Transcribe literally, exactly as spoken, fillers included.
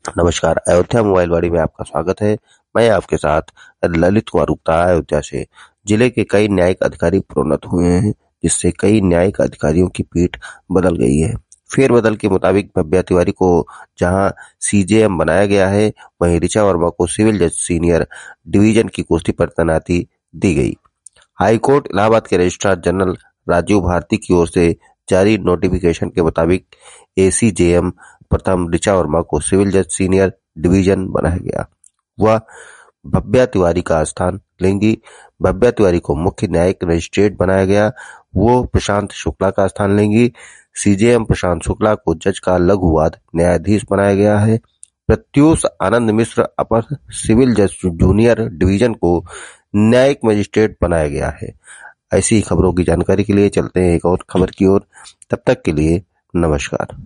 नमस्कार, अयोध्या मोबाइल वाड़ी में आपका स्वागत है। मैं आपके साथ ललित कुमार गुप्ता अयोध्या से। जिले के कई न्यायिक अधिकारी प्रोन्नत हुए हैं, जिससे कई न्यायिक अधिकारियों की पीठ बदल गई है। फेरबदल के मुताबिक भव्या तिवारी को जहां सीजेएम बनाया गया है, वहीं ऋचा वर्मा को सिविल जज सीनियर डिवीजन की कुर्सी पर तैनाती दी गई। हाईकोर्ट इलाहाबाद के रजिस्ट्रार जनरल राजीव भारती की ओर से जारी नोटिफिकेशन के मुताबिक एसीजेएम प्रथम ऋचा वर्मा को सिविल जज सीनियर डिवीजन बनाया गया। वह भव्या तिवारी का स्थान लेंगी। भव्या तिवारी को मुख्य न्यायिक मजिस्ट्रेट बनाया गया। वो प्रशांत शुक्ला का स्थान लेंगी। सीजेएम प्रशांत शुक्ला को जज का लघुवाद न्यायाधीश बनाया गया है। प्रत्यूष आनंद मिश्र अपर सिविल जज जूनियर डिवीजन को न्यायिक मजिस्ट्रेट बनाया गया है। ऐसी खबरों की जानकारी के लिए चलते हैं एक और खबर की ओर। तब तक के लिए नमस्कार।